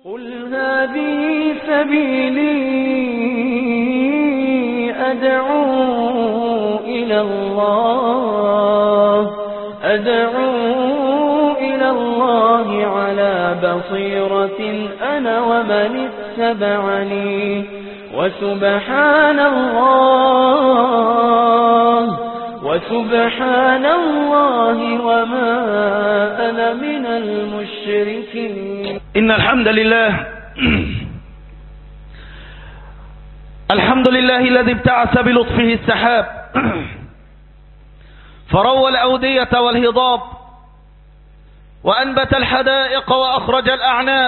قل هذه سبيلي أدعو إلى الله على بصيرة أنا ومن اتبعني وسبحان الله وما أنا من المشركين. إن الحمد لله الحمد لله الذي ابتعث بلطفه السحاب فروى الأودية والهضاب وأنبت الحدائق وأخرج الأعناب.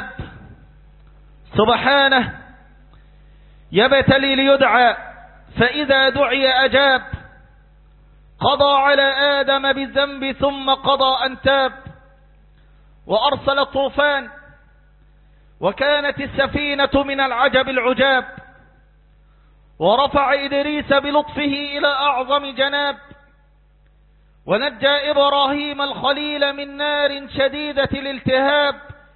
سبحانه يبتلي ليدعى فإذا دعي أجاب. قضى على آدم بالذنب ثم قضى أن تاب وأرسل الطوفان وكانت السفينة من العجب العجاب ورفع إدريس بلطفه إلى أعظم جناب ونجى إبراهيم الخليل من نار شديدة الالتهاب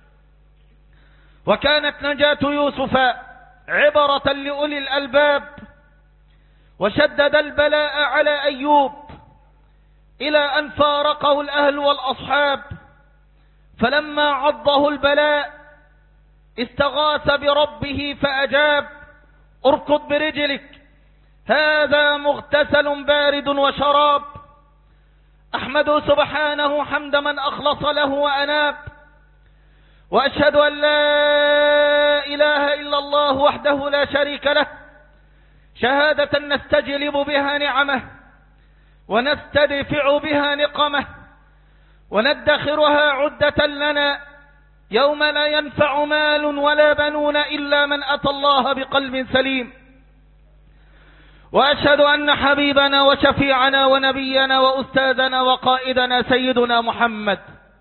وكانت نجاة يوسف عبرة لأولي الألباب وشدد البلاء على أيوب إلى أن فارقه الأهل والأصحاب فلما عضه البلاء استغاث بربه فأجاب. اركض برجلك هذا مغتسل بارد وشراب. أحمده سبحانه حمد من أخلص له وأناب وأشهد أن لا إله إلا الله وحده لا شريك له شهادة نستجلب بها نعمه ونستدفع بها نقمه وندخرها عدة لنا يوم لا ينفع مال ولا بنون إلا من أتى الله بقلب سليم. وأشهد أن حبيبنا وشفيعنا ونبينا وأستاذنا وقائدنا سيدنا محمد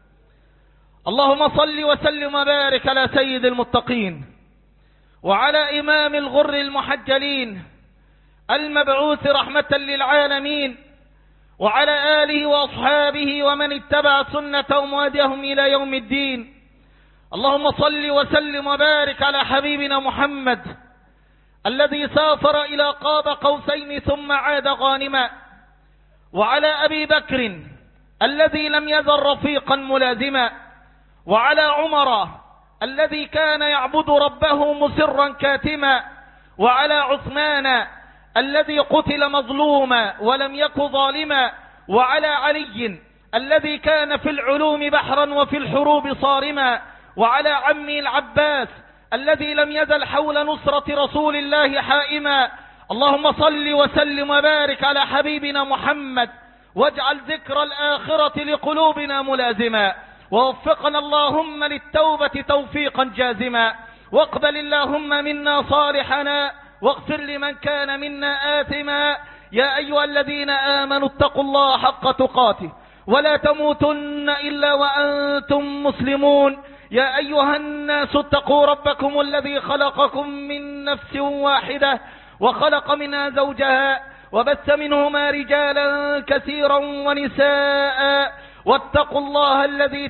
اللهم صل وسلم وبارك على سيد المتقين وعلى إمام الغر المحجلين المبعوث رحمة للعالمين وعلى آله وأصحابه ومن اتبع سنتهم وهديهم إلى يوم الدين. اللهم صل وسلم وبارك على حبيبنا محمد الذي سافر إلى قاب قوسين ثم عاد غانما وعلى أبي بكر الذي لم يزل رفيقا ملازما وعلى عمر الذي كان يعبد ربه مسرا كاتما وعلى عثمان الذي قتل مظلوما ولم يك ظالما وعلى علي الذي كان في العلوم بحرا وفي الحروب صارما وعلى عمه العباس الذي لم يزل حول نصرة رسول الله حائما. اللهم صل وسلم وبارك على حبيبنا محمد واجعل ذكر الآخرة لقلوبنا ملازما ووفقنا اللهم للتوبة توفيقا جازما واقبل اللهم منا صالحنا واغفر لمن كان منا آثما. يا أيها الذين آمنوا اتقوا الله حق تقاته ولا تموتن إلا وأنتم مسلمون. يا أيها الناس اتقوا ربكم الذي خلقكم من نفس واحدة وخلق منها زوجها وبث منهما رجالا كثيرا ونساء واتقوا الله الذي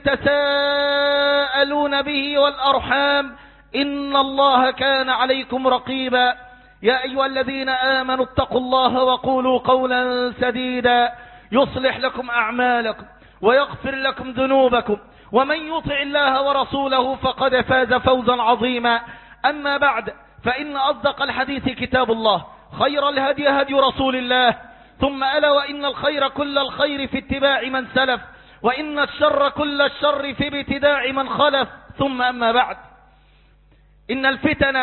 تساءلون به والأرحام إن الله كان عليكم رقيبا. يا أيها الذين آمنوا اتقوا الله وقولوا قولا سديدا يصلح لكم أعمالكم ويغفر لكم ذنوبكم ومن يطع الله ورسوله فقد فاز فوزا عظيما. أما بعد فإن أصدق الحديث كتاب الله خير الهدي هدي رسول الله ثم ألا وإن الخير كل الخير في اتباع من سلف وإن الشر كل الشر في ابتداع من خلف. ثم أما بعد إن الفتن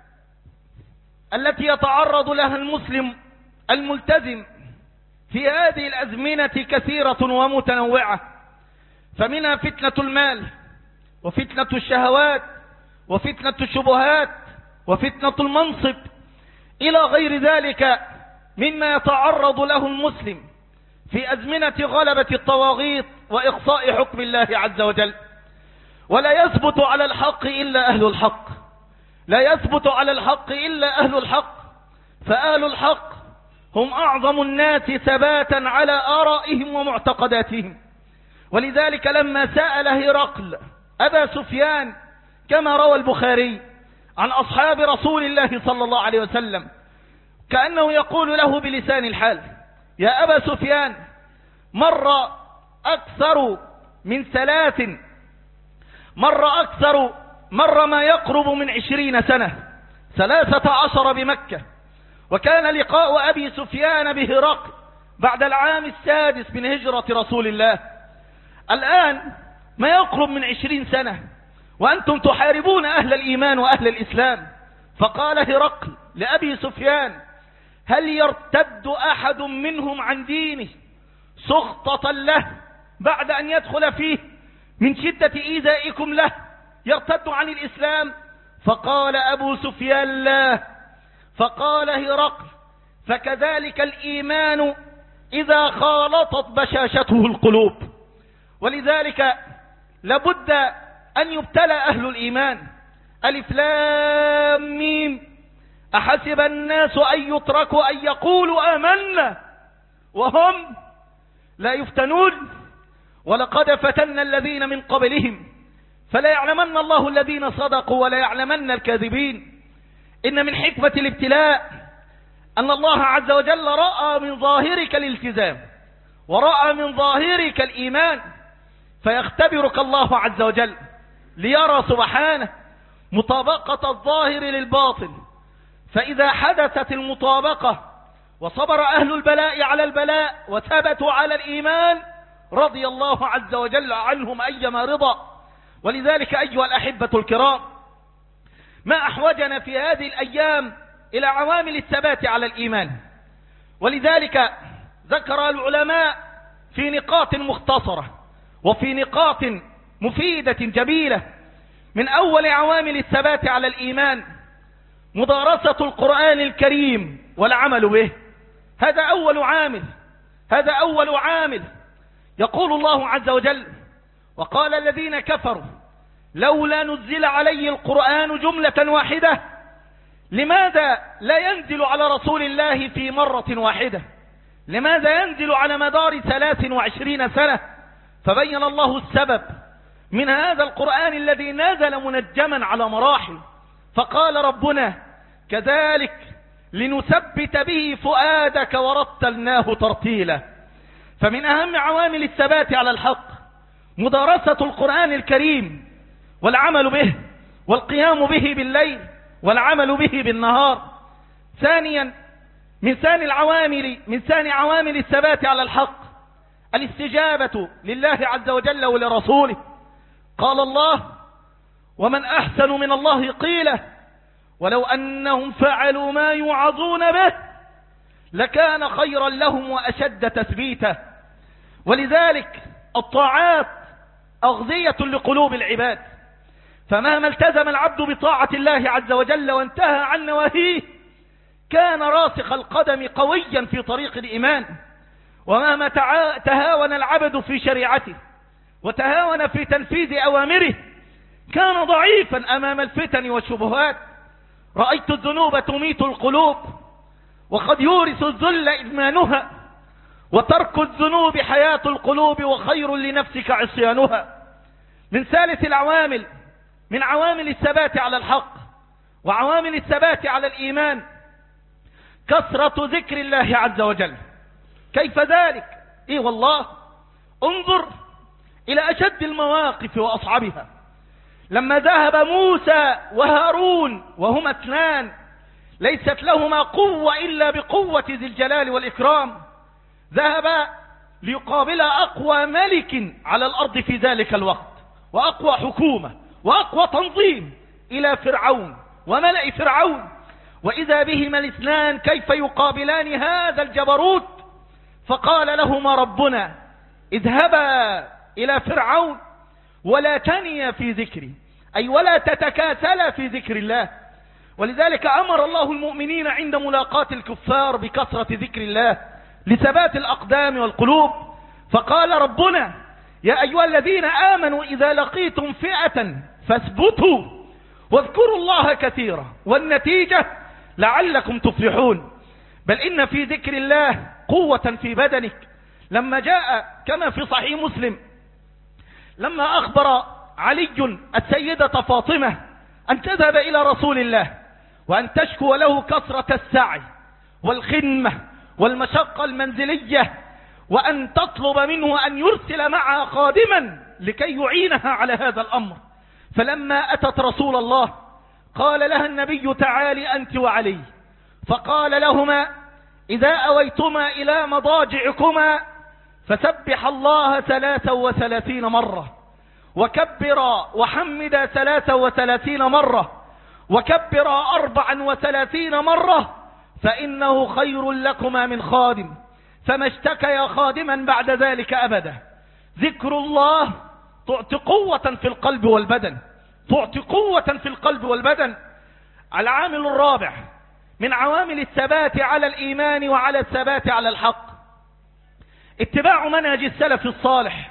التي يتعرض لها المسلم الملتزم في هذه الأزمنة كثيرة ومتنوعة فمنها فتنة المال وفتنة الشهوات وفتنة الشبهات وفتنة المنصب إلى غير ذلك مما يتعرض له المسلم في أزمنة غلبة الطواغيت وإقصاء حكم الله عز وجل. ولا يثبت على الحق إلا أهل الحق، لا يثبت على الحق إلا أهل الحق، فأهل الحق هم أعظم الناس ثباتا على آرائهم ومعتقداتهم. ولذلك لما سأل هرقل أبا سفيان كما روى البخاري عن أصحاب رسول الله صلى الله عليه وسلم، كأنه يقول له بلسان الحال: يا أبا سفيان، مر ما يقرب من 20 سنة، 13 بمكة، وكان لقاء أبي سفيان بهرقل بعد العام 6 من هجرة رسول الله. الآن ما يقرب من 20 سنة وأنتم تحاربون أهل الإيمان وأهل الإسلام. فقال هرقل لأبي سفيان: هل يرتد أحد منهم عن دينه سخطة له بعد أن يدخل فيه من شدة إيذائكم له، يرتد عن الإسلام؟ فقال أبو سفيان: لا. فقال هرقل: فكذلك الإيمان إذا خالطت بشاشته القلوب. ولذلك لابد أن يبتلى أهل الإيمان. ألف لام ميم، أحسب الناس أن يتركوا أن يقولوا آمنا وهم لا يفتنون؟ ولقد فتنا الذين من قبلهم فلا يعلمن الله الذين صدقوا ولا يعلمن الكاذبين. إن من حكمة الابتلاء أن الله عز وجل رأى من ظاهرك الالتزام ورأى من ظاهرك الإيمان، فيختبرك الله عز وجل ليرى سبحانه مطابقة الظاهر للباطن. فإذا حدثت المطابقة وصبر أهل البلاء على البلاء وثبتوا على الإيمان، رضي الله عز وجل عنهم أيما رضا. ولذلك أيها الأحبة الكرام، ما أحوجنا في هذه الأيام إلى عوامل الثبات على الإيمان. ولذلك ذكر العلماء في نقاط مختصرة وفي نقاط مفيدة جميلة. من أول عوامل الثبات على الإيمان مدارسة القرآن الكريم والعمل به. هذا أول عامل. يقول الله عز وجل: وقال الذين كفروا لولا نزل عليه القرآن جملة واحدة. لماذا لا ينزل على رسول الله في مرة واحدة؟ لماذا ينزل على مدار 23 سنة؟ فبين الله السبب من هذا القرآن الذي نزل منجما على مراحل. فقال ربنا: كذلك لنثبت به فؤادك ورتلناه ترتيلا. فمن أهم عوامل الثبات على الحق مدارسة القرآن الكريم والعمل به والقيام به بالليل والعمل به بالنهار. ثانيا، من ثاني عوامل الثبات على الحق الاستجابة لله عز وجل ولرسوله. قال الله: ومن أحسن من الله قيلا ولو أنهم فعلوا ما يوعظون به لكان خيرا لهم وأشد تثبيتا. ولذلك الطاعات أغذية لقلوب العباد، فمهما التزم العبد بطاعة الله عز وجل وانتهى عن نواهيه كان راسخ القدم قويا في طريق الإيمان. ومهما تهاون العبد في شريعته وتهاون في تنفيذ أوامره كان ضعيفا أمام الفتن والشبهات. رأيت الذنوب تميت القلوب وقد يورث الذل إدمانها، وترك الذنوب حياة القلوب وخير لنفسك عصيانها. من ثالث العوامل من عوامل الثبات على الحق وعوامل الثبات على الإيمان كثرة ذكر الله عز وجل. كيف ذلك؟ والله انظر إلى أشد المواقف وأصعبها. لما ذهب موسى وهارون وهما اثنان ليست لهما قوة إلا بقوة ذي الجلال والإكرام، ذهبا ليقابل أقوى ملك على الأرض في ذلك الوقت وأقوى حكومة وأقوى تنظيم إلى فرعون وملأ فرعون، وإذا بهما الاثنان كيف يقابلان هذا الجبروت. فقال لهما ربنا: اذهبا إلى فرعون ولا تنيا في ذكري، أي ولا تتكاسلا في ذكر الله. ولذلك أمر الله المؤمنين عند ملاقاة الكفار بكثرة ذكر الله لثبات الأقدام والقلوب. فقال ربنا: يا أيها الذين آمنوا إذا لقيتم فئة فاثبتوا واذكروا الله كثيرا والنتيجة لعلكم تفلحون. بل إن في ذكر الله قوة في بدنك. لما جاء كما في صحيح مسلم لما أخبر علي السيدة فاطمة أن تذهب إلى رسول الله وأن تشكو له كثرة السعي والخدمة والمشقة المنزلية، وأن تطلب منه أن يرسل معها خادما لكي يعينها على هذا الأمر. فلما أتت رسول الله قال لها النبي: تعالي أنت وعلي. فقال لهما: إذا أويتما إلى مضاجعكما فسبح الله 33 مرة، وكبرا وحمدا 33 مرة، وكبرا 34 مرة، فإنه خير لكما من خادم. فما اشتكيا خادما بعد ذلك أبدا. ذكر الله تعطي قوة في القلب والبدن، تعطي قوة في القلب والبدن. العامل الرابع من عوامل الثبات على الإيمان وعلى الثبات على الحق اتباع منهج السلف الصالح،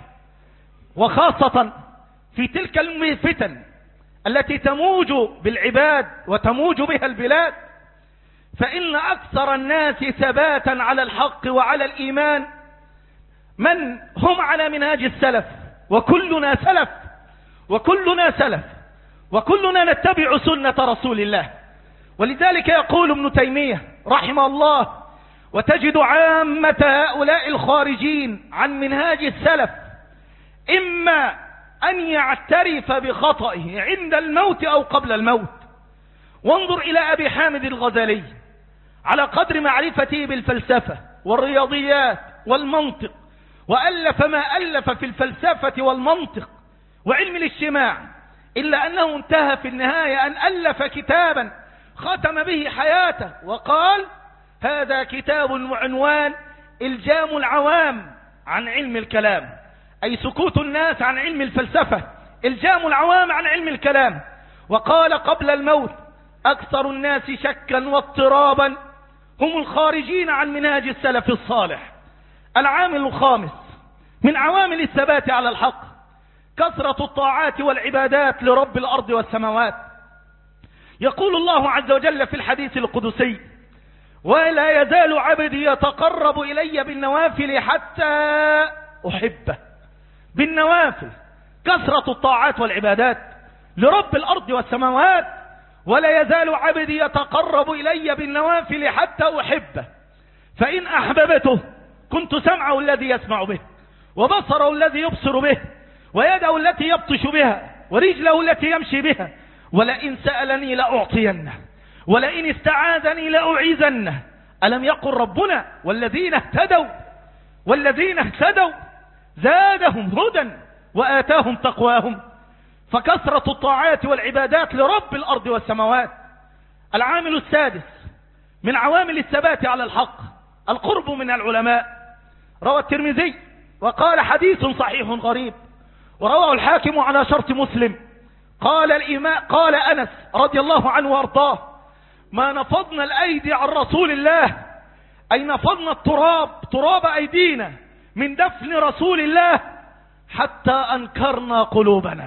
وخاصة في تلك الفتن التي تموج بالعباد وتموج بها البلاد. فإن أكثر الناس ثباتا على الحق وعلى الإيمان من هم على منهج السلف، وكلنا سلف وكلنا سلف وكلنا نتبع سنة رسول الله. ولذلك يقول ابن تيمية رحمه الله: وتجد عامة هؤلاء الخارجين عن منهاج السلف إما أن يعترف بخطئه عند الموت أو قبل الموت. وانظر إلى أبي حامد الغزالي على قدر معرفته بالفلسفة والرياضيات والمنطق، وألف ما ألف في الفلسفة والمنطق وعلم الاجتماع، إلا أنه انتهى في النهاية أن ألف كتابا ختم به حياته وقال: هذا كتاب عنوان إلجام العوام عن علم الكلام، أي سكوت الناس عن علم الفلسفة، إلجام العوام عن علم الكلام. وقال قبل الموت: أكثر الناس شكا واضطرابا هم الخارجين عن منهاج السلف الصالح. العامل الخامس من عوامل الثبات على الحق كثرة الطاعات والعبادات لرب الأرض والسماوات. يقول الله عز وجل في الحديث القدسي: ولا يزال عبدي يتقرب إلي بالنوافل حتى أحبه. بالنوافل، كثرة الطاعات والعبادات لرب الأرض والسماوات. ولا يزال عبدي يتقرب إلي بالنوافل حتى أحبه، فإن أحببته كنت سمعه الذي يسمع به، وبصره الذي يبصر به، ويده التي يبطش بها، ورجله التي يمشي بها. ولئن سألني لأعطينه، ولئن استعاذني لأعيذنه. ألم يقل ربنا: والذين اهتدوا زادهم هدى وآتاهم تقواهم. فكثرة الطاعات والعبادات لرب الأرض والسماوات. العامل السادس من عوامل الثبات على الحق القرب من العلماء. روى الترمذي وقال: حديث صحيح غريب، ورواه الحاكم على شرط مسلم. قال أنس رضي الله عنه وارضاه: ما نفضنا الأيدي عن رسول الله، أي نفضنا تراب أيدينا من دفن رسول الله حتى أنكرنا قلوبنا.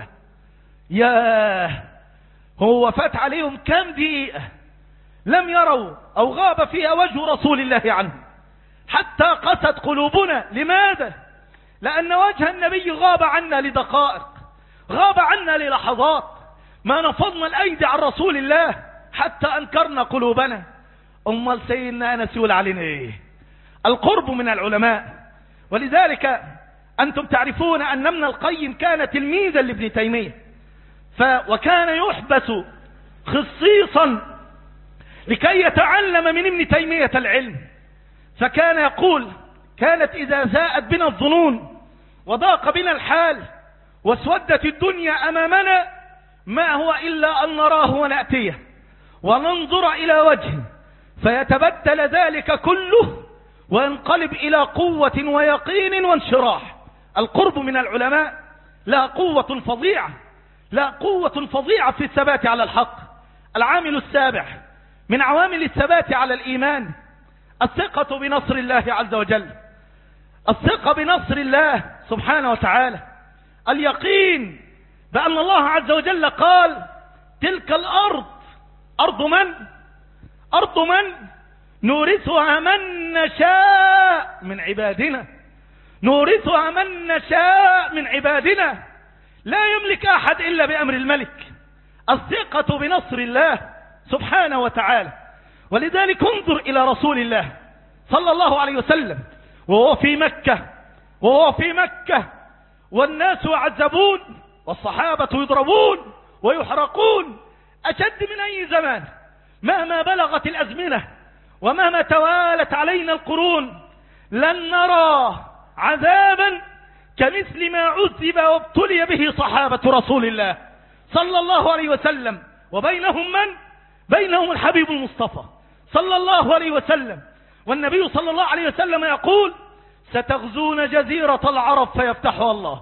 ياه، هو فات عليهم كم دقيقة لم يروا أو غاب فيها وجه رسول الله عنه حتى قست قلوبنا. لماذا؟ لأن وجه النبي غاب عنا لدقائق، غاب عنا للحظات. ما نفضنا الأيدي عن رسول الله حتى أنكرنا قلوبنا. أمال سيدنا أنس يقول علينا إيه؟ القرب من العلماء. ولذلك أنتم تعرفون أن ابن القيم كان تلميذا لابن تيمية، وكان يحبس خصيصا لكي يتعلم من ابن تيمية العلم. فكان يقول: كانت إذا زاءت بنا الظنون وضاق بنا الحال واسودت الدنيا أمامنا ما هو إلا أن نراه ونأتيه وننظر إلى وجهه فيتبدل ذلك كله وينقلب إلى قوة ويقين وانشراح. القرب من العلماء لا قوة فظيعة، لا قوة فظيعة في الثبات على الحق. العامل السابع من عوامل الثبات على الإيمان الثقة بنصر الله عز وجل، الثقة بنصر الله سبحانه وتعالى، اليقين بأن الله عز وجل قال: تلك الأرض أرض من؟ أرض من؟ نورثها من نشاء من عبادنا، نورثها من نشاء من عبادنا. لا يملك أحد إلا بأمر الملك، الثقة بنصر الله سبحانه وتعالى. ولذلك انظر إلى رسول الله صلى الله عليه وسلم وهو في مكة والناس يعذبون والصحابة يضربون ويحرقون أشد من أي زمان. مهما بلغت الأزمنة ومهما توالت علينا القرون لن نرى عذابا كمثل ما عذب وابتلي به صحابة رسول الله صلى الله عليه وسلم، وبينهم من؟ بينهم الحبيب المصطفى صلى الله عليه وسلم. والنبي صلى الله عليه وسلم يقول: ستغزون جزيرة العرب فيفتحها الله،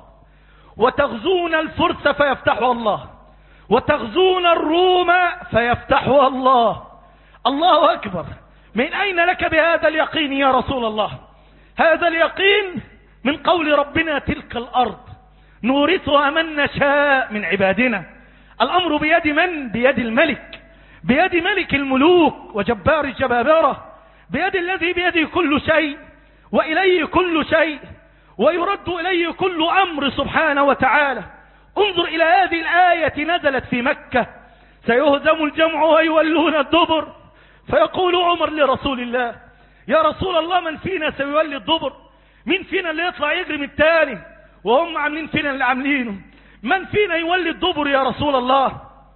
وتغزون الفرس فيفتحها الله، وتغزون الروم فيفتحها الله. الله أكبر. من أين لك بهذا اليقين يا رسول الله؟ هذا اليقين من قول ربنا: تلك الأرض نورثها من نشاء من عبادنا. الأمر بيد من؟ بيد الملك، بيد ملك الملوك وجبار الجبابرة، بيد الذي بيده كل شيء وإليه كل شيء ويرد إليه كل أمر سبحانه وتعالى. انظر إلى هذه الآية نزلت في مكة: سيهزم الجمع ويولون الدبر. فيقول عمر لرسول الله: يا رسول الله، من فينا سيولي الدبر؟ مين فينا اللي يطلع يجري من التاني وهم عاملين فينا اللي عاملينه؟ من فينا يولي الدبر يا رسول الله؟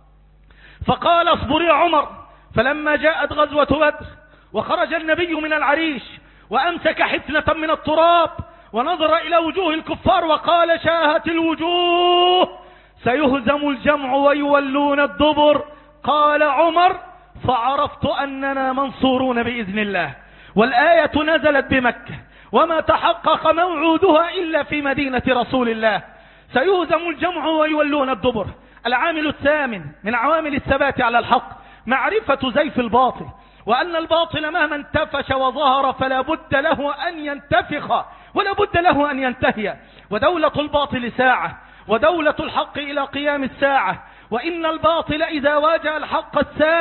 فقال: اصبر يا عمر. فلما جاءت غزوة بدر وخرج النبي من العريش وأمسك حفنة من التراب ونظر إلى وجوه الكفار وقال: شاهت الوجوه، سيهزم الجمع ويولون الدبر. قال عمر: فعرفت أننا منصورون بإذن الله. والآية نزلت بمكة وما تحقق موعودها إلا في مدينة رسول الله. سيهزم الجمع ويولون الدبر. العامل الثامن من عوامل الثبات على الحق معرفة زيف الباطل، وأن الباطل مهما انتفش وظهر فلا بد له أن ينتفخ ولا بد له أن ينتهي. ودولة الباطل ساعة، ودولة الحق إلى قيام الساعة. وإن الباطل إذا واجه الحق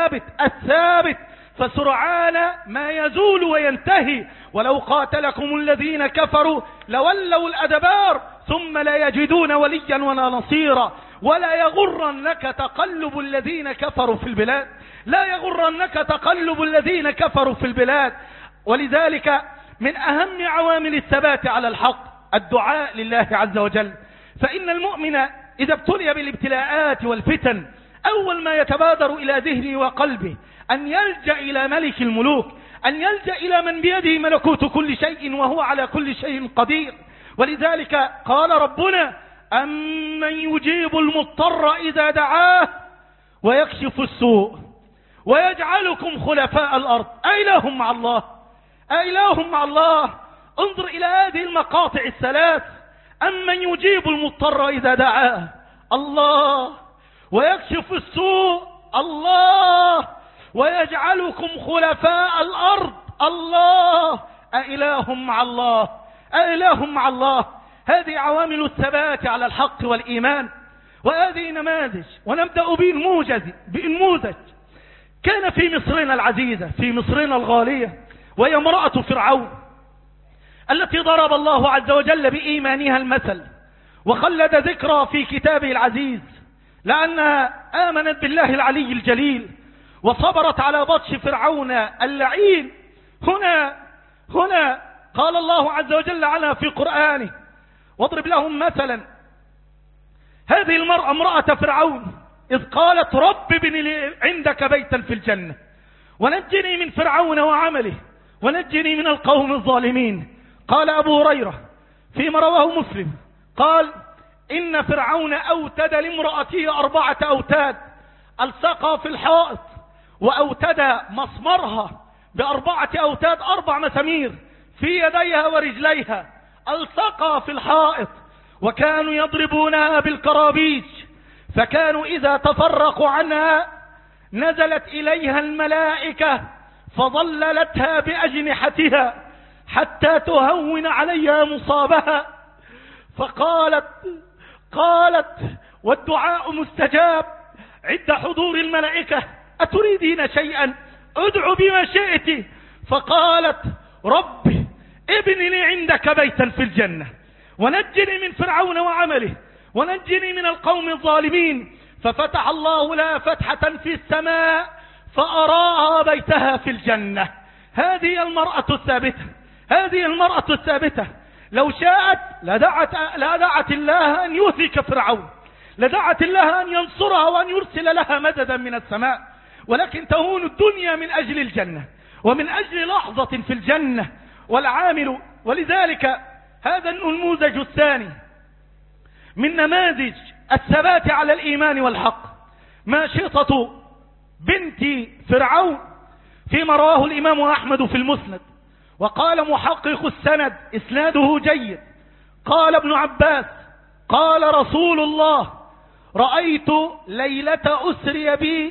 الثابت فسرعان ما يزول وينتهي. ولو قاتلكم الذين كفروا لولوا الأدبار ثم لا يجدون وليا ولا نصيرا. ولا يغرنك تقلب الذين كفروا في البلاد، لا يغرنك تقلب الذين كفروا في البلاد. ولذلك من أهم عوامل الثبات على الحق الدعاء لله عز وجل. فإن المؤمن إذا ابتلي بالابتلاءات والفتن أول ما يتبادر إلى ذهنه وقلبه أن يلجأ إلى ملك الملوك، أن يلجأ إلى من بيده ملكوت كل شيء وهو على كل شيء قدير. ولذلك قال ربنا: أمن يجيب المضطر إذا دعاه ويكشف السوء ويجعلكم خلفاء الأرض أإله مع الله، أإله مع الله. انظر إلى هذه المقاطع الثلاث: أمن يجيب المضطر إذا دعاه الله، ويكشف السوء الله، ويجعلكم خلفاء الأرض الله، أإله مع الله، أإله مع الله. هذه عوامل الثبات على الحق والإيمان، وهذه نماذج. ونبدأ بنموذج كان في مصرنا العزيزة، في مصرنا الغالية، وهي امرأة فرعون التي ضرب الله عز وجل بإيمانها المثل وخلد ذكرى في كتابه العزيز، لأنها آمنت بالله العلي الجليل وصبرت على بطش فرعون اللعين. هنا قال الله عز وجل عنها في قرآنه: واضرب لهم مثلا. هذه المرأة امرأة فرعون إذ قالت: رب ابن لي عندك بيتا في الجنة ونجني من فرعون وعمله ونجني من القوم الظالمين. قال أبو هريرة فيما رواه مسلم قال: إن فرعون أوتد لامرأته 4 أوتاد، ألصقها في الحائط وأوتد مسمرها ب4 أوتاد، 4 مسامير في يديها ورجليها، ألصقها في الحائط. وكانوا يضربونها بالكرابيج، فكانوا إذا تفرقوا عنها نزلت إليها الملائكة فظللتها بأجنحتها حتى تهون عليها مصابها. قالت والدعاء مستجاب عند حضور الملائكة: أتريدين شيئا؟ ادعو بما شئت. فقالت: رب ابن لي عندك بيتا في الجنة ونجني من فرعون وعمله ونجني من القوم الظالمين. ففتح الله لها فتحة في السماء فأراها بيتها في الجنة. هذه المرأة الثابتة، هذه المرأة الثابتة. لو شاءت لدعت الله أن يهلك فرعون، لدعت الله أن ينصرها وأن يرسل لها مددا من السماء، ولكن تهون الدنيا من أجل الجنة ومن أجل لحظة في الجنة والعامل. ولذلك هذا النموذج الثاني من نماذج الثبات على الإيمان والحق ماشطة بنت فرعون فيما رواه الإمام أحمد في المسند. وقال محقق السند إسناده جيد، قال ابن عباس قال رسول الله: رأيت ليلة أسري بي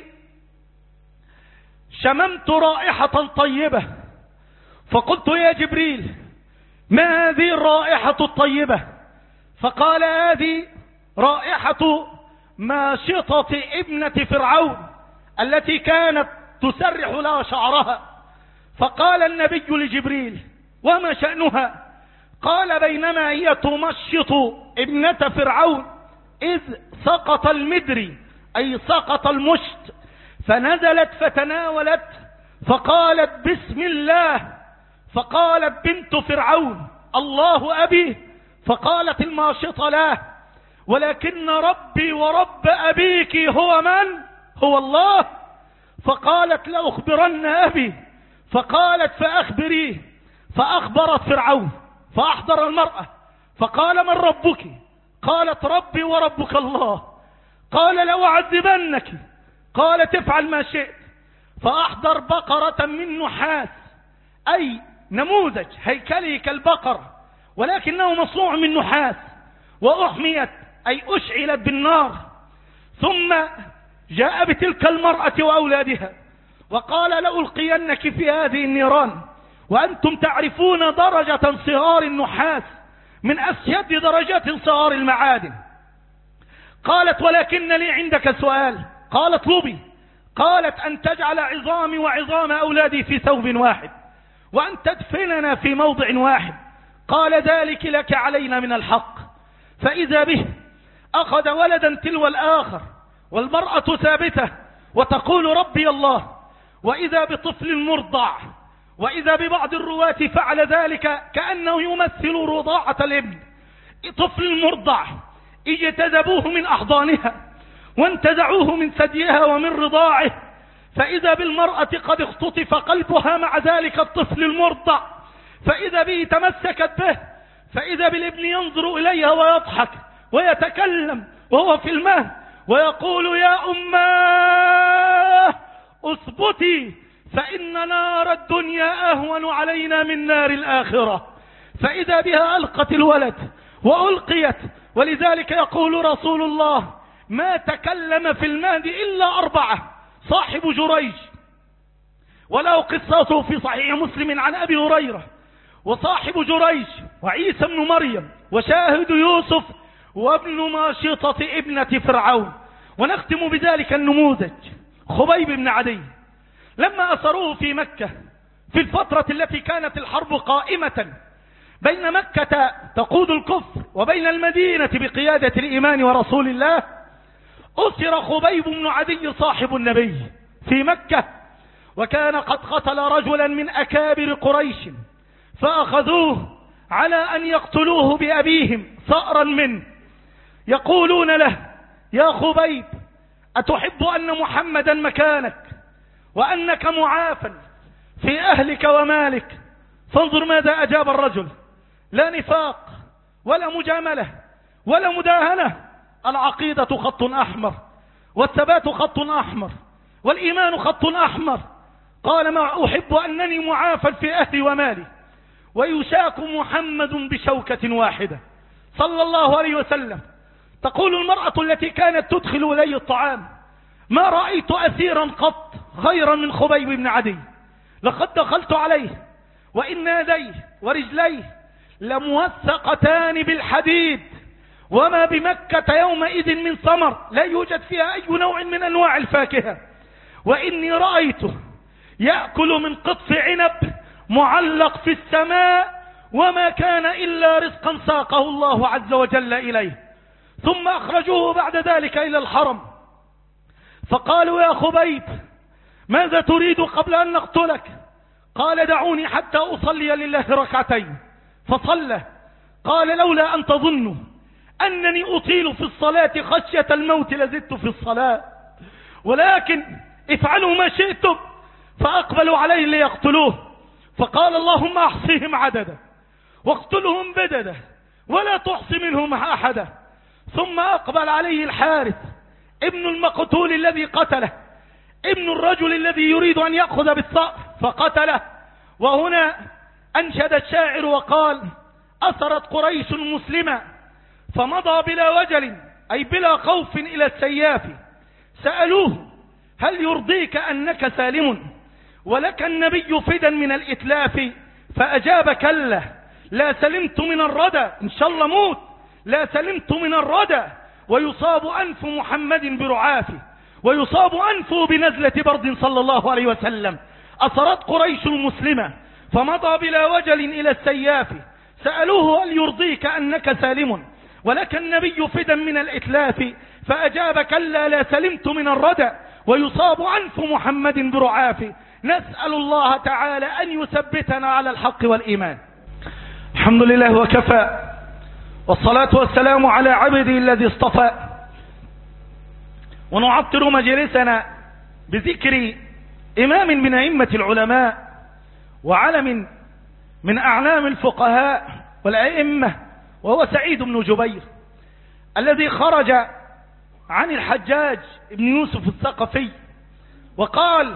شممت رائحة طيبة، فقلت يا جبريل ما هذه الرائحة الطيبة؟ فقال هذه رائحة ماشطة ابنة فرعون التي كانت تسرح لها شعرها. فقال النبي لجبريل: وما شأنها؟ قال: بينما هي تمشط ابنة فرعون إذ سقط المدري، أي سقط المشط، فنزلت فتناولت فقالت بسم الله. فقالت بنت فرعون: الله أبي. فقالت الماشطة: لا، ولكن ربي ورب أبيك هو من؟ هو الله. فقالت: لأخبرن أبي. فقالت: فأخبريه. فأخبرت فرعون فأحضر المرأة فقال: من ربك؟ قالت: ربي وربك الله. قال: لأعذبنك. قالت: افعل ما شئت. فأحضر بقرة من نحاس، أي نموذج هيكله كالبقر ولكنه مصنوع من نحاس، وأحميت أي أشعلت بالنار. ثم جاء بتلك المرأة وأولادها وقال: لألقينك في هذه النيران وأنتم تعرفون درجة صغار النحاس من أسيد درجات صغار المعادن. قالت: ولكن لي عندك سؤال. قالت: اطلبي. قالت: أن تجعل عظامي وعظام أولادي في ثوب واحد وأن تدفننا في موضع واحد. قال: ذلك لك علينا من الحق. فإذا به أخذ ولدا تلو الآخر والمرأة ثابتة وتقول: ربي الله. وإذا بطفل مرضع، وإذا ببعض الرواة فعل ذلك كأنه يمثل رضاعة الابن. طفل مرضع اجتذبوه من أحضانها وانتزعوه من ثديها ومن رضاعه، فإذا بالمرأة قد اختطف قلبها مع ذلك الطفل المرضع، فإذا به تمسكت به، فإذا بالابن ينظر إليها ويضحك ويتكلم وهو في المهد ويقول: يا أماه اثبتي فإن نار الدنيا أهون علينا من نار الآخرة. فإذا بها ألقت الولد وألقيت. ولذلك يقول رسول الله: ما تكلم في المهد إلا 4: صاحب جريج وله قصته في صحيح مسلم عن أبي هريرة، وصاحب جريج، وعيسى بن مريم، وشاهد يوسف، وابن ماشطة ابنة فرعون. ونختم بذلك النموذج خبيب بن عدي لما أسروه في مكة في الفترة التي كانت الحرب قائمة بين مكة تقود الكفر وبين المدينة بقيادة الإيمان ورسول الله. أسر خبيب بن عدي صاحب النبي في مكة، وكان قد قتل رجلا من أكابر قريش، فأخذوه على أن يقتلوه بأبيهم ثأرا منه. يقولون له: يا خبيب، أتحب أن محمدا مكانك وأنك معافى في أهلك ومالك؟ فانظر ماذا أجاب الرجل: لا نفاق ولا مجاملة ولا مداهنة، العقيدة خط أحمر، والثبات خط أحمر، والإيمان خط أحمر. قال: ما أحب أنني معافى في أهلي ومالي ويشاك محمد بشوكة واحدة صلى الله عليه وسلم. تقول المرأة التي كانت تدخل إلي الطعام: ما رأيت أسيرا قط خيرا من خبيب بن عدي، لقد دخلت عليه وإن يديه ورجليه لموثقتان بالحديد، وما بمكة يومئذ من ثمر لا يوجد فيها أي نوع من أنواع الفاكهة، وإني رأيته يأكل من قطف عنب معلق في السماء، وما كان إلا رزقا ساقه الله عز وجل إليه. ثم أخرجوه بعد ذلك إلى الحرم، فقالوا يا خبيب ماذا تريد قبل أن نقتلك؟ قال دعوني حتى أصلي لله ركعتين، فصلى. قال لولا أن تظنوا أنني أطيل في الصلاة خشية الموت لزدت في الصلاة، ولكن افعلوا ما شئتم. فأقبلوا عليه ليقتلوه، فقال اللهم أحصهم عددا واقتلهم بددا ولا تحصي منهم أحدا. ثم أقبل عليه الحارث ابن المقتول الذي قتله، ابن الرجل الذي يريد أن يأخذ بالثأر فقتله. وهنا أنشد الشاعر وقال أثرت قريش مسلما فمضى بلا وجل أي بلا خوف إلى السياف، سألوه هل يرضيك أنك سالم ولك النبي فدا من الإتلاف؟ فأجاب كلا لا سلمت من الردى، إن شاء الله موت، لا سلمت من الردى ويصاب أنف محمد برعافه، ويصاب أنفه بنزلة برد صلى الله عليه وسلم. أثرت قريش المسلمة فمضى بلا وجل إلى السياف، سألوه هل يرضيك أنك سالم ولك النبي فدا من الإتلاف؟ فأجاب كلا لا سلمت من الردى ويصاب أنف محمد برعافه. نسأل الله تعالى أن يثبتنا على الحق والإيمان. الحمد لله وكفى، والصلاة والسلام على عبده الذي اصطفى. ونعطر مجلسنا بذكر إمام من أئمة العلماء وعلم من أعلام الفقهاء والأئمة، وهو سعيد بن جبير الذي خرج عن الحجاج بن يوسف الثقفي وقال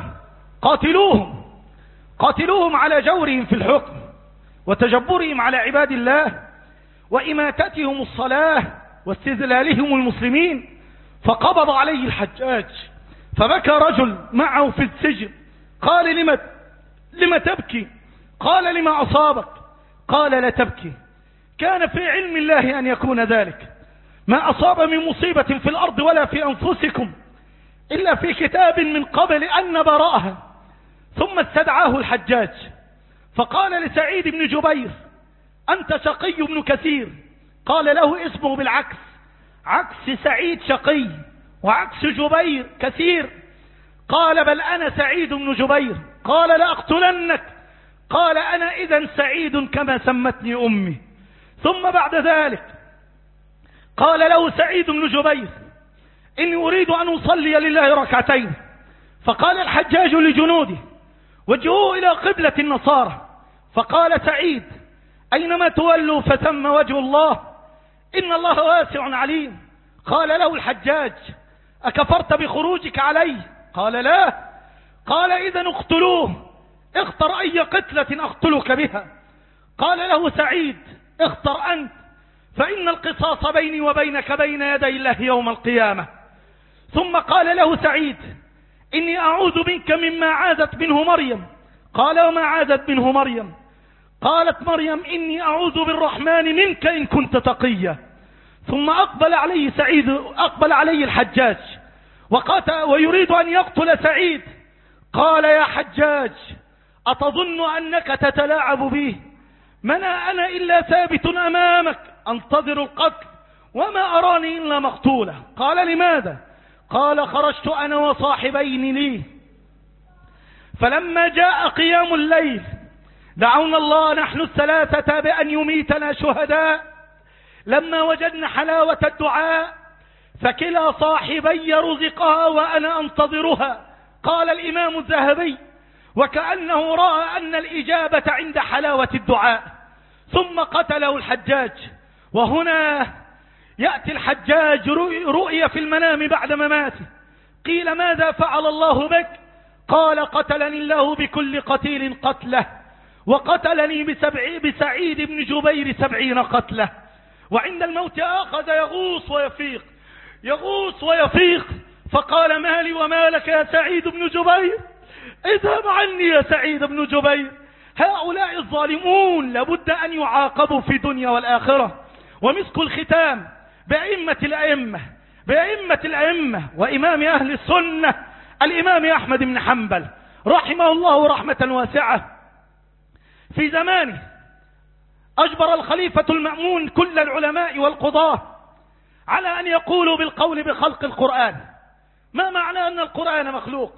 قاتلوهم على جورهم في الحكم وتجبرهم على عباد الله وإماتتهم الصلاة واستذلالهم المسلمين. فقبض عليه الحجاج، فبكى رجل معه في السجن، قال لم تبكي؟ قال لما أصابك؟ قال لا تبكي، كان في علم الله أن يكون ذلك، ما أصاب من مصيبة في الأرض ولا في أنفسكم إلا في كتاب من قبل أن نبرأها. ثم استدعاه الحجاج فقال لسعيد بن جبير أنت شقي بن كثير. قال له اسمه بالعكس، عكس سعيد شقي وعكس جبير كثير. قال بل أنا سعيد بن جبير. قال لأقتلنك. قال أنا إذن سعيد كما سمتني أمي. ثم بعد ذلك قال له سعيد بن جبير إني أريد أن أصلي لله ركعتين. فقال الحجاج لجنوده وجهوه إلى قبلة النصارى. فقال سعيد أينما تولوا فثم وجه الله إن الله واسع عليم. قال له الحجاج أكفرت بخروجك عليه؟ قال لا. قال إذن اقتلوه، اختر أي قتلة أقتلك بها. قال له سعيد اختر أنت، فإن القصاص بيني وبينك بين يدي الله يوم القيامة. ثم قال له سعيد إني أعوذ منك مما عاذت منه مريم. قال وما عاذت منه مريم؟ قالت مريم إني أعوذ بالرحمن منك إن كنت تقيا. ثم أقبل عليه الحجاج ويريد أن يقتل سعيد. قال يا حجاج أتظن أنك تتلاعب بي؟ ما أنا إلا ثابت أمامك أنتظر القتل وما أراني إلا مقتولا. قال لماذا؟ قال خرجت أنا وصاحبين لي فلما جاء قيام الليل دعونا الله نحن الثلاثة بأن يميتنا شهداء. لما وجدنا حلاوة الدعاء فكلا صاحبي رزقها وأنا أنتظرها. قال الإمام الذهبي وكأنه رأى أن الإجابة عند حلاوة الدعاء. ثم قتله الحجاج. وهنا يأتي الحجاج رؤيا في المنام بعد مماته. قيل ماذا فعل الله بك؟ قال قتلني الله بكل قتيل قتله وقتلني بسعيد بن جبير 70 قتله. وعند الموت أخذ يغوص ويفيق فقال مالي ومالك يا سعيد بن جبير؟ اذهب عني يا سعيد بن جبير، هؤلاء الظالمون لابد أن يعاقبوا في الدنيا والآخرة. ومسك الختام بأئمة الأئمة وإمام أهل السنة الإمام أحمد بن حنبل رحمه الله رحمة واسعة. في زمانه أجبر الخليفة المأمون كل العلماء والقضاة على أن يقولوا بالقول بخلق القرآن. ما معنى أن القرآن مخلوق؟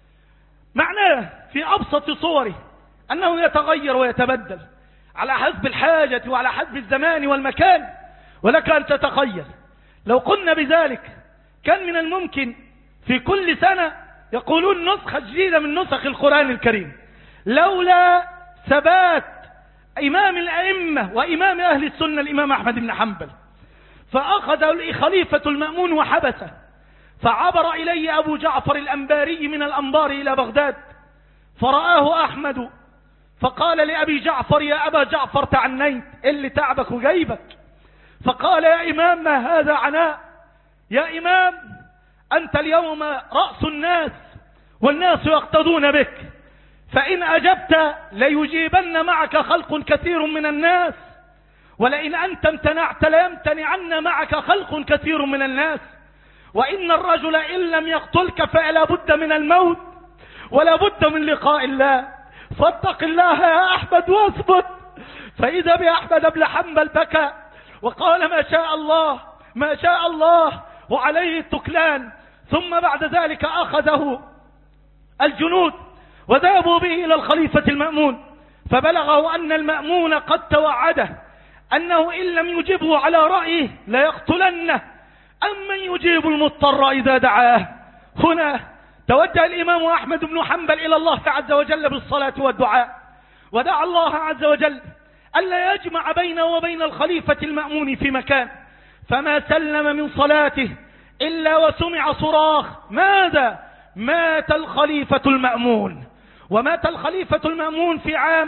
معناه في أبسط صوره أنه يتغير ويتبدل على حسب الحاجة وعلى حسب الزمان والمكان. ولك أن تتخيل لو قلنا بذلك كان من الممكن في كل سنة يقولون نسخة جديدة من نسخ القرآن الكريم، لولا ثبات إمام الأئمة وإمام أهل السنة الإمام أحمد بن حنبل. فأخذ خليفة المأمون وحبسه، فعبر إليه أبو جعفر الأنباري من الأنبار إلى بغداد، فرآه أحمد فقال لأبي جعفر: يا أبا جعفر تعنيت، اللي تعبك وجيبك. فقال: يا إمام ما هذا عناء؟ يا إمام أنت اليوم رأس الناس والناس يقتدون بك، فإن أجبت ليجيبن معك خلق كثير من الناس، ولئن أنت امتنعت ليمتنعن معك خلق كثير من الناس، وإن الرجل إن لم يقتلك فلا بد من الموت ولا بد من لقاء الله، فاتق الله يا أحمد واثبت. فإذا بأحمد بن حنبل بكى وقال: ما شاء الله ما شاء الله، وعليه التكلان. ثم بعد ذلك أخذه الجنود وذهبوا به إلى الخليفة المأمون، فبلغه أن المأمون قد توعده أنه إن لم يجبه على رأيه ليقتلنه، أمن يجيب المضطر إذا دعاه. هنا توجه الإمام أحمد بن حنبل إلى الله عز وجل بالصلاة والدعاء، ودعا الله عز وجل ألا يجمع بينه وبين الخليفة المأمون في مكان، فما سلم من صلاته إلا وسمع صراخ: ماذا؟ مات الخليفة المأمون. ومات الخليفة المأمون في عام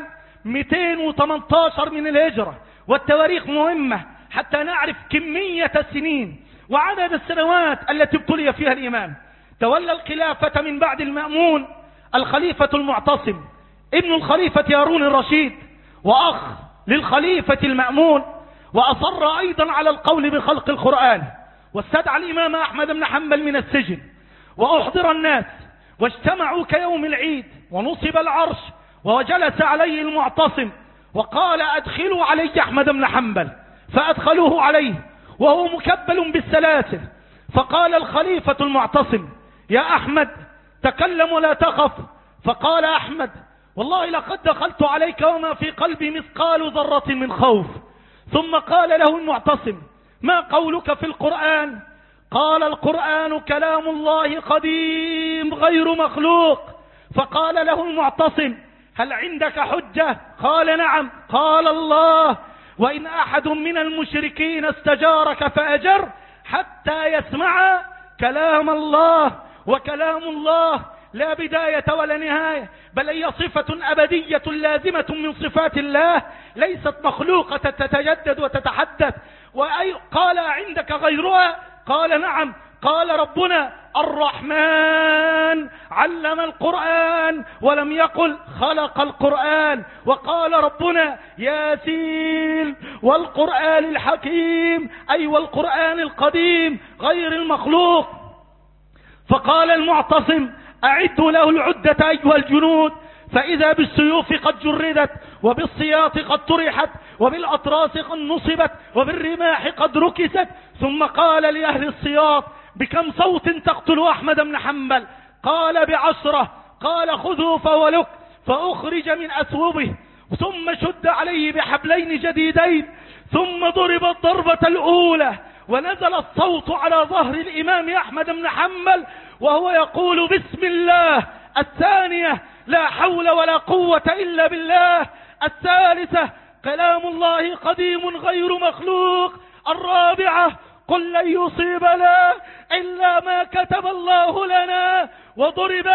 218 من الهجرة، والتواريخ مهمة حتى نعرف كمية السنين وعدد السنوات التي ابتلي فيها الإمام. تولى الخلافة من بعد المأمون الخليفة المعتصم ابن الخليفة هارون الرشيد، وأخ للخليفة المأمون، وأصر أيضا على القول بخلق القرآن، واستدعى الإمام أحمد بن حنبل من السجن، وأحضر الناس واجتمعوا كيوم العيد، ونصب العرش وجلس عليه المعتصم وقال: أدخلوا علي أحمد بن حنبل. فأدخلوه عليه وهو مكبل بالسلاسل. فقال الخليفة المعتصم: يا أحمد تكلم ولا تخف. فقال أحمد: والله لقد دخلت عليك وما في قلبي مثقال ذرة من خوف. ثم قال له المعتصم: ما قولك في القرآن؟ قال: القرآن كلام الله قديم غير مخلوق. فقال له المعتصم: هل عندك حجة؟ قال: نعم. قال: الله: وإن أحد من المشركين استجارك فأجر حتى يسمع كلام الله، وكلام الله لا بداية ولا نهاية، بل هي صفة أبدية لازمة من صفات الله، ليست مخلوقة تتجدد وتتحدث. قال: عندك غيرها؟ قال: نعم. قال: ربنا الرحمن علم القرآن ولم يقل خلق القرآن، وقال ربنا ياسين والقرآن الحكيم، أي والقرآن القديم غير المخلوق. فقال المعتصم: أعدوا له العدة أيها الجنود، فإذا بالسيوف قد جردت، وبالسياط قد طرحت، وبالأطراس قد نصبت، وبالرماح قد ركست. ثم قال لأهل السياط: بكم صوت تقتل أحمد بن حنبل؟ قال: ب10. قال: خذوا فولك. فأخرج من أثوبه، ثم شد عليه بحبلين جديدين، ثم ضرب الضربة الأولى، ونزل الصوت على ظهر الإمام أحمد بن حنبل وهو يقول: بسم الله. الثانية: لا حول ولا قوة إلا بالله. الثالثة: كلام الله قديم غير مخلوق. الرابعة: قل لن يصيبنا إلا ما كتب الله لنا. وضرب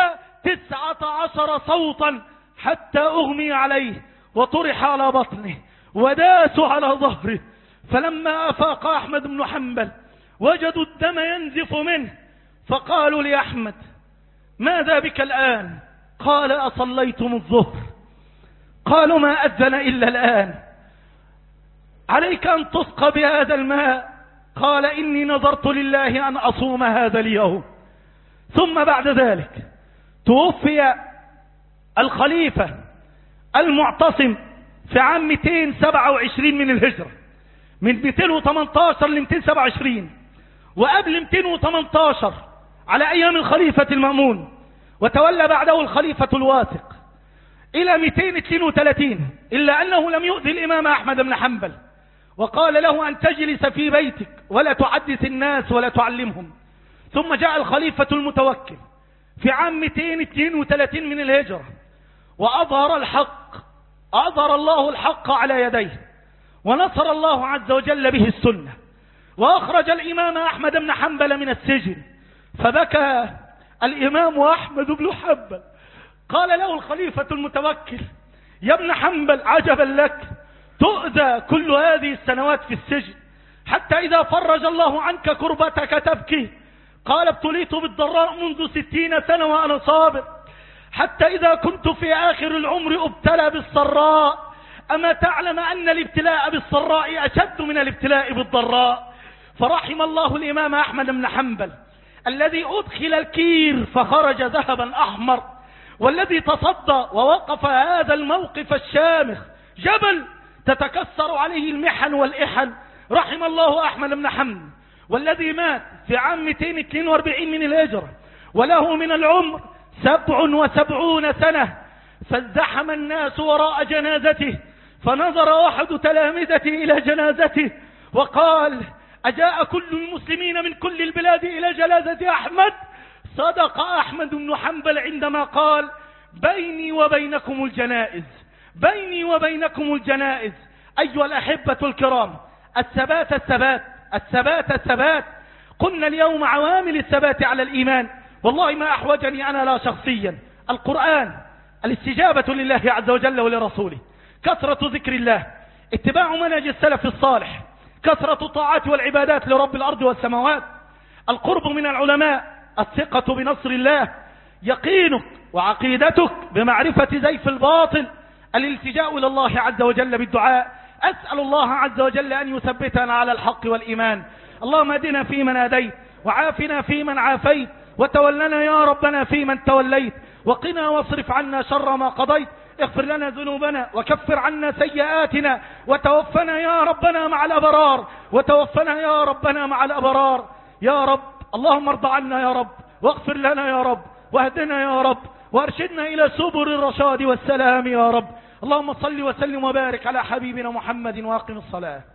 19 صوتا حتى أغمي عليه، وطرح على بطنه، وداسوا على ظهره. فلما أفاق أحمد بن حنبل وجدوا الدم ينزف منه، فقالوا لأحمد: ماذا بك الآن؟ قال: أصليتم الظهر؟ قالوا: ما أذن إلا الآن. عليك أن تسقى بهذا الماء. قال: إني نظرت لله أن أصوم هذا اليوم. ثم بعد ذلك توفي الخليفة المعتصم في عام 227 من الهجرة، من 218 ل 227. وقبل 218 على أيام الخليفة المأمون، وتولى بعده الخليفة الواثق إلى 232، إلا أنه لم يؤذي الإمام أحمد بن حنبل، وقال له أن تجلس في بيتك ولا تحدث الناس ولا تعلمهم. ثم جاء الخليفة المتوكل في عام 232 من الهجرة، وأظهر الحق، أظهر الله الحق على يديه، ونصر الله عز وجل به السنة، وأخرج الإمام أحمد بن حنبل من السجن. فبكى الإمام أحمد بن حنبل، قال له الخليفة المتوكل: يا ابن حنبل، عجبا لك، تؤذى كل هذه السنوات في السجن حتى إذا فرج الله عنك كربتك تبكي. قال: ابتليت بالضراء منذ 60 سنة وأنا صابر، حتى إذا كنت في آخر العمر ابتلى بالسراء. أما تعلم أن الابتلاء بالسراء أشد من الابتلاء بالضراء؟ فرحم الله الإمام أحمد بن حنبل الذي أدخل الكير فخرج ذهبا أحمر، والذي تصدى ووقف هذا الموقف الشامخ، جبل تتكسر عليه المحن والإحن. رحم الله أحمد بن حنبل، والذي مات في عام 242 من الهجرة وله من العمر 77 سنة. فازدحم الناس وراء جنازته، فنظر أحد تلامذته إلى جنازته وقال: أجاء كل المسلمين من كل البلاد إلى جنازة أحمد؟ صدق أحمد بن حنبل عندما قال: بيني وبينكم الجنائز، بيني وبينكم الجنائز. أيها الأحبة الكرام، الثبات الثبات، الثبات الثبات. قلنا اليوم عوامل الثبات على الإيمان، والله ما أحوجني أنا لا شخصيا، القرآن، الاستجابة لله عز وجل ولرسوله، كثرة ذكر الله، اتباع منهج السلف الصالح، كثرة الطاعات والعبادات لرب الأرض والسماوات، القرب من العلماء، الثقة بنصر الله، يقينك وعقيدتك بمعرفة زيف الباطل، الالتجاء إلى الله عز وجل بالدعاء. أسأل الله عز وجل أن يثبتنا على الحق والإيمان. اللهم اهدنا فيمن هديت، وعافنا فيمن عافيت، وتولنا يا ربنا فيمن توليت، وقنا واصرف عنا شر ما قضيت. اغفر لنا ذنوبنا وكفر عنا سيئاتنا، وتوفنا يا ربنا مع الأبرار، وتوفنا يا ربنا مع الأبرار يا رب. اللهم ارض عنا يا رب، واغفر لنا يا رب، واهدنا يا رب، وارشدنا إلى سبل الرشاد والسلام يا رب. اللهم صل وسلم وبارك على حبيبنا محمد، واقم الصلاة.